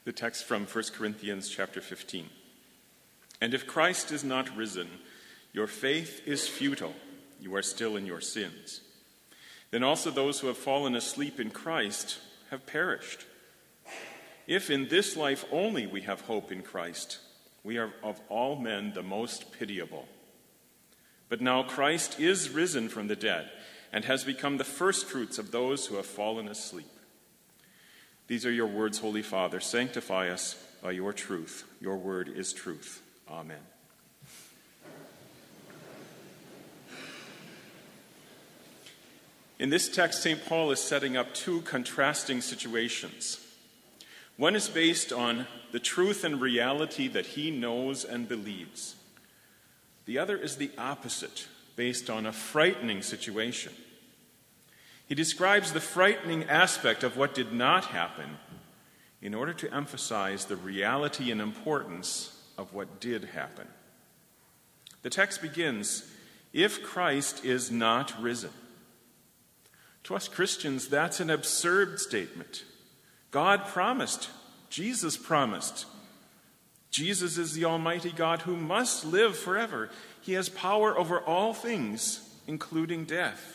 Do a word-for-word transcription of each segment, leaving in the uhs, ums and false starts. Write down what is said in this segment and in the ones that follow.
The text from First Corinthians chapter fifteen. And if Christ is not risen, your faith is futile. You are still in your sins. Then also those who have fallen asleep in Christ have perished. If in this life only we have hope in Christ, we are of all men the most pitiable. But now Christ is risen from the dead and has become the firstfruits of those who have fallen asleep. These are your words, Holy Father. Sanctify us by your truth. Your word is truth. Amen. In this text, Saint Paul is setting up two contrasting situations. One is based on the truth and reality that he knows and believes. The other is the opposite, based on a frightening situation. He describes the frightening aspect of what did not happen in order to emphasize the reality and importance of what did happen. The text begins, if Christ is not risen. To us Christians, that's an absurd statement. God promised, Jesus promised. Jesus is the Almighty God who must live forever. He has power over all things, including death.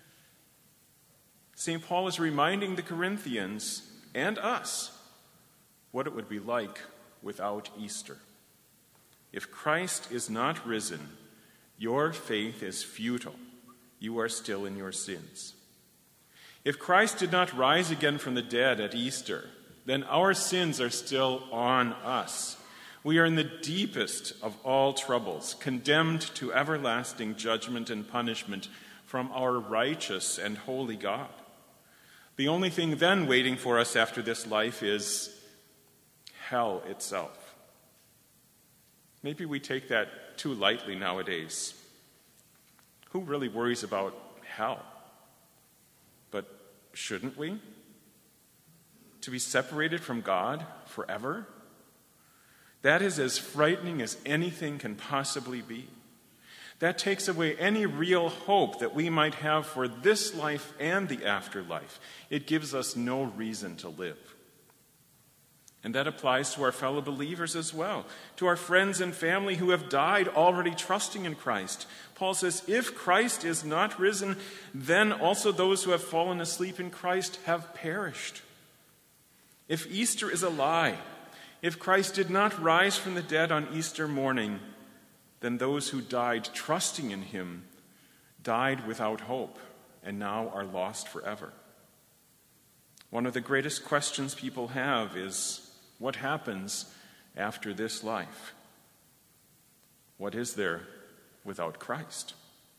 Saint Paul is reminding the Corinthians and us what it would be like without Easter. If Christ is not risen, your faith is futile. You are still in your sins. If Christ did not rise again from the dead at Easter, then our sins are still on us. We are in the deepest of all troubles, condemned to everlasting judgment and punishment from our righteous and holy God. The only thing then waiting for us after this life is hell itself. Maybe we take that too lightly nowadays. Who really worries about hell? But shouldn't we? To be separated from God forever? That is as frightening as anything can possibly be. That takes away any real hope that we might have for this life and the afterlife. It gives us no reason to live. And that applies to our fellow believers as well, to our friends and family who have died already trusting in Christ. Paul says, if Christ is not risen, then also those who have fallen asleep in Christ have perished. If Easter is a lie, if Christ did not rise from the dead on Easter morning, then those who died trusting in him died without hope and now are lost forever. One of the greatest questions people have is, what happens after this life? What is there without Christ?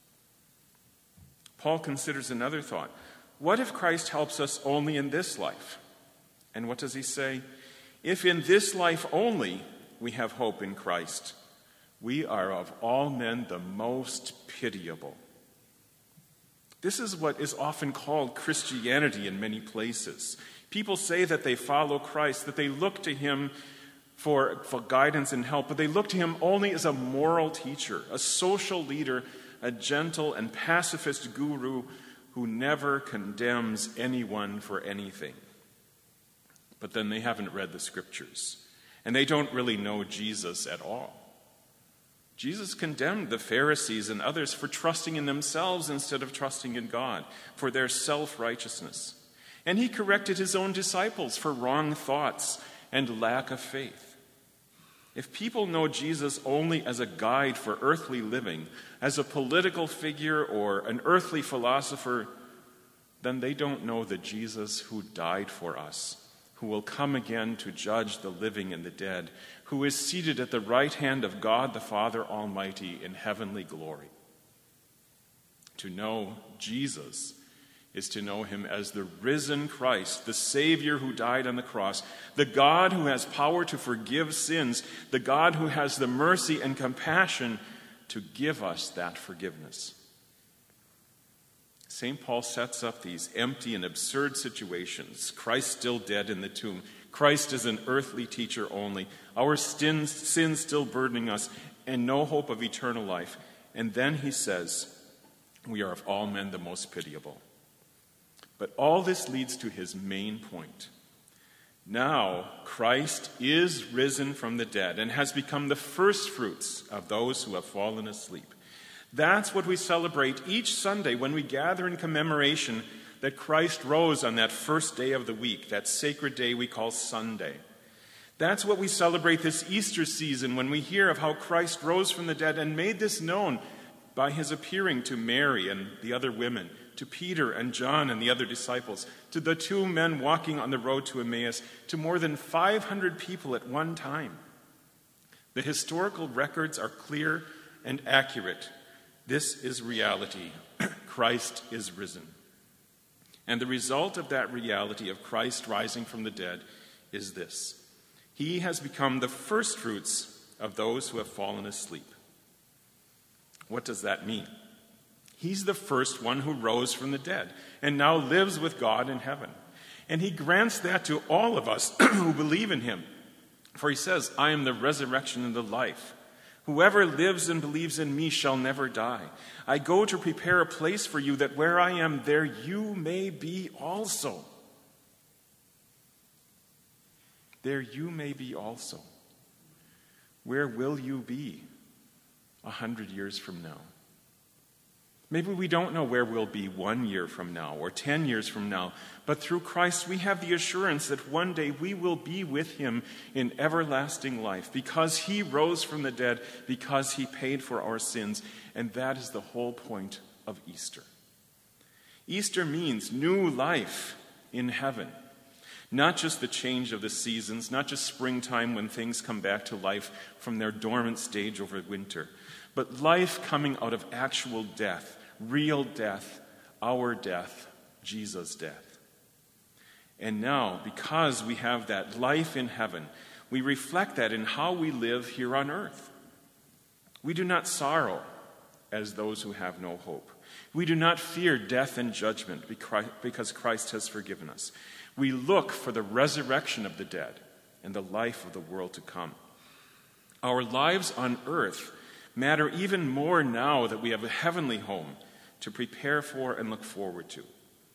Paul considers another thought. What if Christ helps us only in this life? And what does he say? If in this life only we have hope in Christ, we are of all men the most pitiable. This is what is often called Christianity in many places. People say that they follow Christ, that they look to him for, for guidance and help, but they look to him only as a moral teacher, a social leader, a gentle and pacifist guru who never condemns anyone for anything. But then they haven't read the scriptures, and they don't really know Jesus at all. Jesus condemned the Pharisees and others for trusting in themselves instead of trusting in God, for their self-righteousness. And he corrected his own disciples for wrong thoughts and lack of faith. If people know Jesus only as a guide for earthly living, as a political figure or an earthly philosopher, then they don't know the Jesus who died for us, who will come again to judge the living and the dead, who is seated at the right hand of God the Father Almighty in heavenly glory. To know Jesus is to know him as the risen Christ, the Savior who died on the cross, the God who has power to forgive sins, the God who has the mercy and compassion to give us that forgiveness. Saint Paul sets up these empty and absurd situations. Christ still dead in the tomb. Christ is an earthly teacher only. Our sins, sins still burdening us, and no hope of eternal life. And then he says, we are of all men the most pitiable. But all this leads to his main point. Now Christ is risen from the dead and has become the firstfruits of those who have fallen asleep. That's what we celebrate each Sunday when we gather in commemoration that Christ rose on that first day of the week, that sacred day we call Sunday. That's what we celebrate this Easter season when we hear of how Christ rose from the dead and made this known by his appearing to Mary and the other women, to Peter and John and the other disciples, to the two men walking on the road to Emmaus, to more than five hundred people at one time. The historical records are clear and accurate. This is reality. Christ is risen. And the result of that reality of Christ rising from the dead is this: he has become the firstfruits of those who have fallen asleep. What does that mean? He's the first one who rose from the dead and now lives with God in heaven. And he grants that to all of us who believe in him. For he says, I am the resurrection and the life. Whoever lives and believes in me shall never die. I go to prepare a place for you, that where I am, there you may be also. There you may be also. Where will you be a hundred years from now? Maybe we don't know where we'll be one year from now or ten years from now, but through Christ we have the assurance that one day we will be with him in everlasting life because he rose from the dead, because he paid for our sins, and that is the whole point of Easter. Easter means new life in heaven, not just the change of the seasons, not just springtime when things come back to life from their dormant stage over winter, but life coming out of actual death. Real death, our death, Jesus' death. And now, because we have that life in heaven, we reflect that in how we live here on earth. We do not sorrow as those who have no hope. We do not fear death and judgment because Christ has forgiven us. We look for the resurrection of the dead and the life of the world to come. Our lives on earth matter even more now that we have a heavenly home to prepare for and look forward to.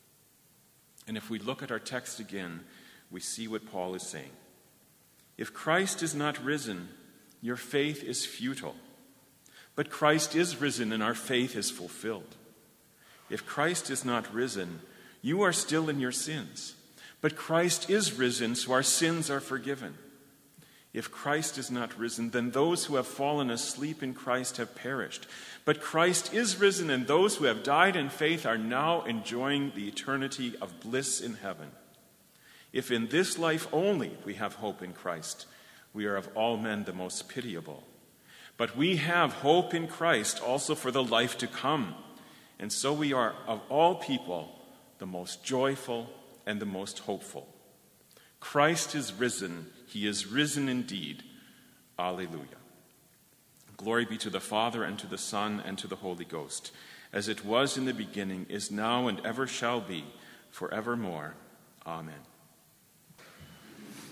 And if we look at our text again, we see what Paul is saying. If Christ is not risen, your faith is futile. But Christ is risen and our faith is fulfilled. If Christ is not risen, you are still in your sins. But Christ is risen, so our sins are forgiven. If Christ is not risen, then those who have fallen asleep in Christ have perished. But Christ is risen, and those who have died in faith are now enjoying the eternity of bliss in heaven. If in this life only we have hope in Christ, we are of all men the most pitiable. But we have hope in Christ also for the life to come. And so we are of all people the most joyful and the most hopeful. Christ is risen. He is risen indeed. Alleluia. Glory be to the Father, and to the Son, and to the Holy Ghost, as it was in the beginning, is now, and ever shall be, forevermore. Amen.